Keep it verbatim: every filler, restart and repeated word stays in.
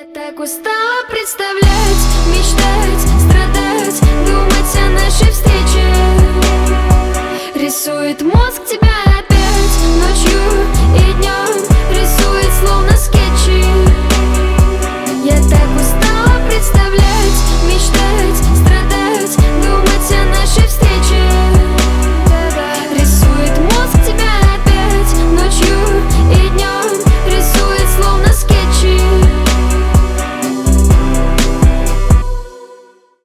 Так устала представлять, мечтать, страдать, думать о нашей встрече. Рисует мозг тебя опять ночью и днем.